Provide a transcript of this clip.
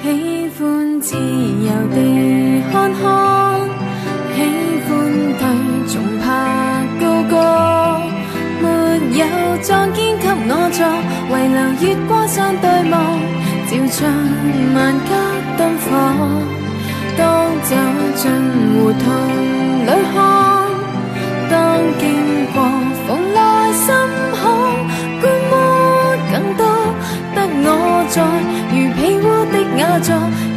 喜欢自由地看看，喜欢对重拍高歌，没有撞见给我坐，遗留月光山对望，照出万家灯火。当走进胡同里看，当经过蓬莱深巷，观摩更多，得我在如被窝的雅座。